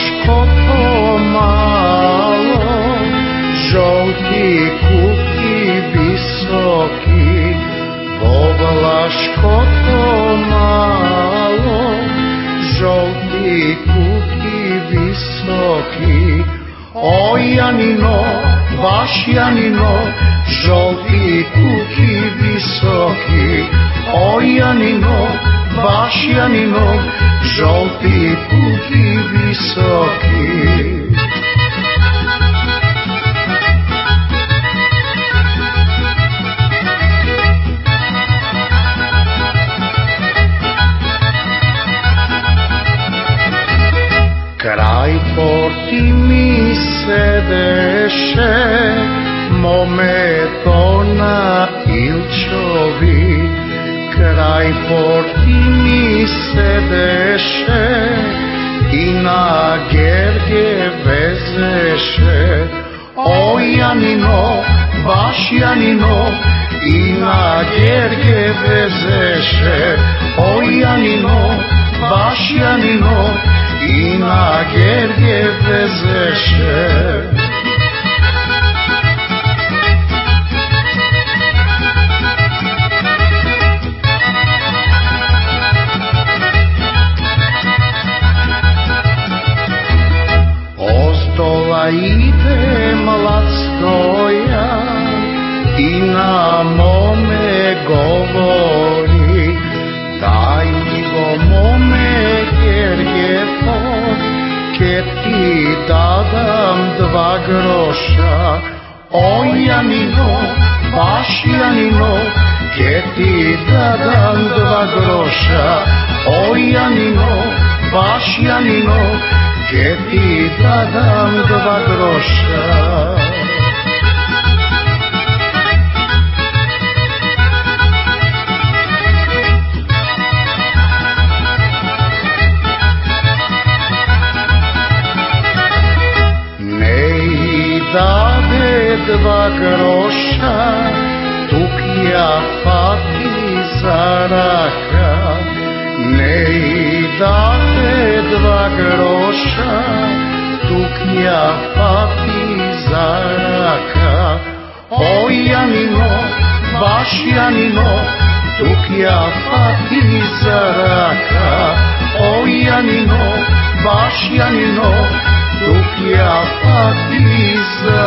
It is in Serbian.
Boblaško malo, žolti kuki visoki, Boblaško malo, žolti kuki visoki. O Janino, baš Janino, žolti kuki visoki. O Janino, baš Janino, žolti kuki visoki. Kraj porti mi sedeše, Mometona Ilčovi. Kraj porti mi sedeše i na Gerge vezeše. O Janino, baš Janino, i na Gerge vezeše. O Janino, baš Janino, i na Gerge vezeše. Ozdola ide mlad stojan i na mome govori, daj mi go mome Gergevo, ke ti dadam 2 groša. O Janino, baš Janino, ke ti dadam 2 groša. O Janino, baš Janino, ke ti dadam 2 groša. Dade 2 groša, tuk ja fati zaraha. Ne dade 2 groša, tuk ja fati zaraha. O Janino, baš Janino, tuk ja fati zaraha. O Janino, baš Janino, tuk ja fati zaraha.